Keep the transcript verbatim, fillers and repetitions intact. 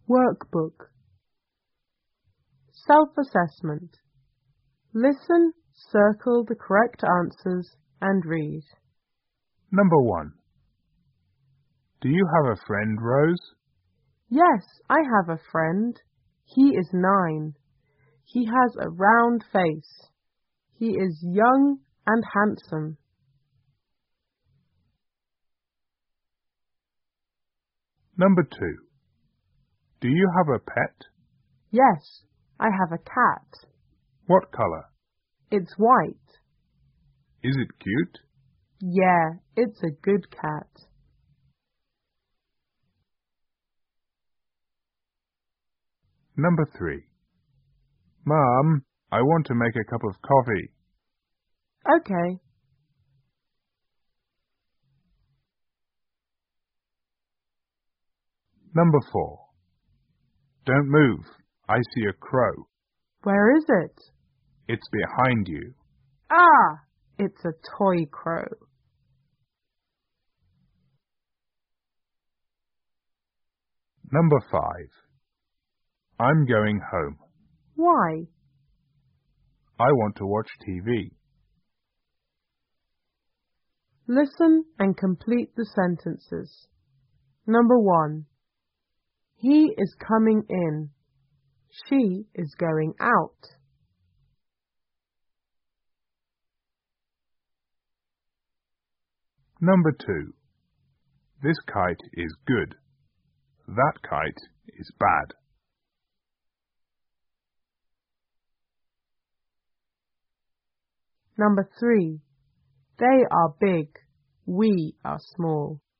Workbook. Self-assessment. Listen, circle the correct answers and read. Number one. Do you have a friend, Rose? Yes, I have a friend. He is nine. He has a round face. He is young and handsome. Number two. Do you have a pet? Yes, I have a cat. What color? It's white. Is it cute? Yeah, it's a good cat. Number three. Mom, I want to make a cup of coffee. Okay. Number four. Don't move. I see a crow. Where is it? It's behind you. Ah, it's a toy crow. Number five. I'm going home. Why? I want to watch T V. Listen and complete the sentences. Number one. He is coming in. She is going out. Number two. This kite is good. That kite is bad. Number three. They are big. We are small.